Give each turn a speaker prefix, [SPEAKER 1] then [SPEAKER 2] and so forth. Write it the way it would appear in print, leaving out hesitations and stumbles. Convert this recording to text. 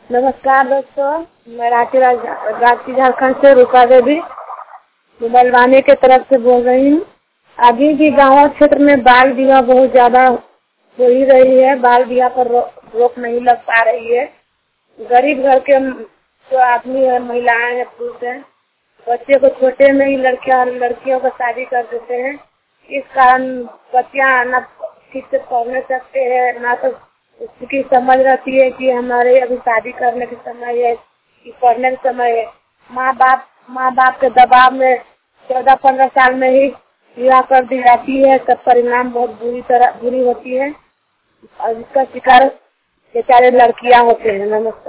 [SPEAKER 1] नमस्कार दोस्तों, मैं रांची झारखंड से रूपा देवी बलवानी के तरफ से बोल रही हूँ। अभी भी गाँव क्षेत्र में बाल विवाह बहुत ज्यादा हो ही रही है। बाल विवाह पर रोक नहीं लग पा रही है। गरीब घर के जो आदमी है, महिलाएं हैं, पुरुष हैं, बच्चे को छोटे में ही लड़कियों को शादी कर देते हैं। इस कारण बच्चियां न ठीक से पढ़ नहीं सकते हैं, ना तो उसकी समझ रहती है कि हमारे अभी शादी करने के समय है कि पढ़ने के समय है। माँ बाप के दबाव में 14-15 साल में ही विवाह कर दी जाती है। तब परिणाम बहुत बुरी होती है और इसका शिकार बेचारे लड़कियां होते हैं। नमस्कार।